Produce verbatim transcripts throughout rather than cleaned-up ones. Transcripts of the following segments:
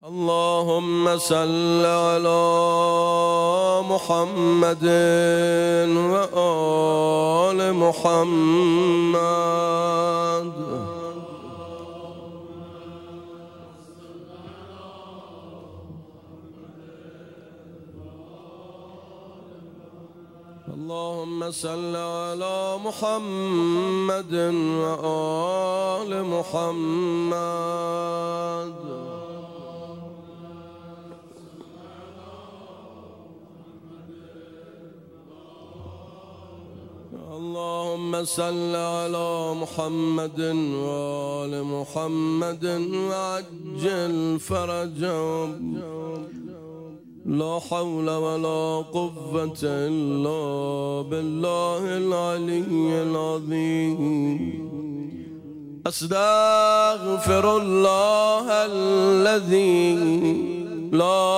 اللهم صل على محمد وآل محمد. اللهم صل على محمد وآل محمد. اللهم صل على محمد وآل محمد وعجل فرجهم. لا حول ولا قوة إلا بالله العلي العظيم. أستغفر الله الذي لا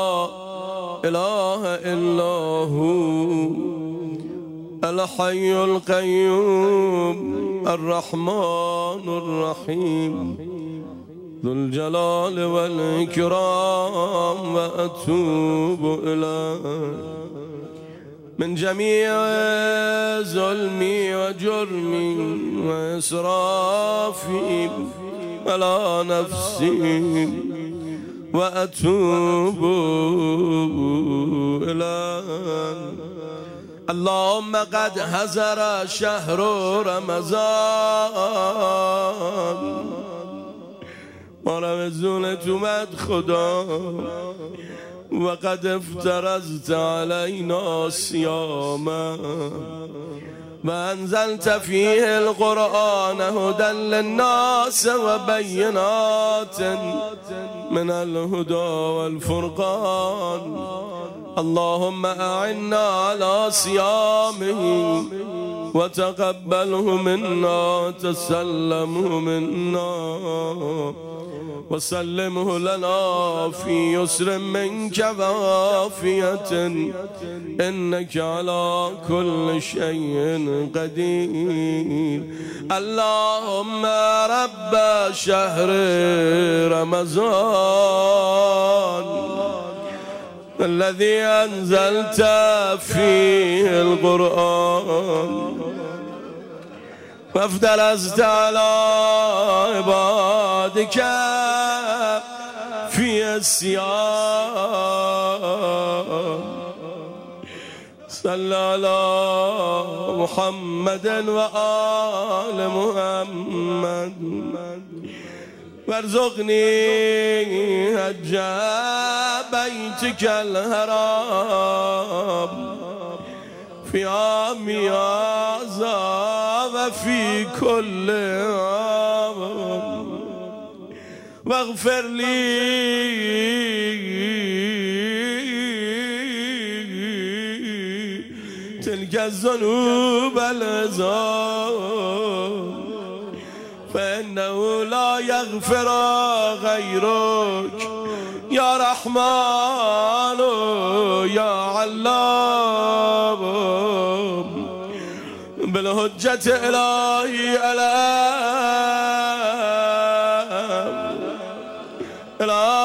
إله إلا هو الحي القيوم الرحمن الرحيم ذو الجلال والإكرام، وأتوب إليه من جميع ظلمي وجرمي وإسرافي على نفسي، وأتوب إليه. اللهم قد حضر شهر رمضان، رمضانت اومد خدا، وقد افترضت علينا صياما وأنزلت فيه القرآن هدى للناس وبينات من الهدى والفرقان. اللهم أعنا على صيامه وتقبله منا، تسلمه منا وسلمه لنا في يسر منك وعافية، إنك على كل شيء قدير. اللهم رب شهر رمضان الذي أنزلت فيه القرآن وافترضت على عبادك في الصيام، صل على محمد وآل محمد وارزقني حج بيتك الحرام في عامي هذا وفي كل عام، واغفر لي تلك الذنوب العظام، فإنه لا يغفر غيرك يا رحمن يا علام. بالهجة إلهي ألام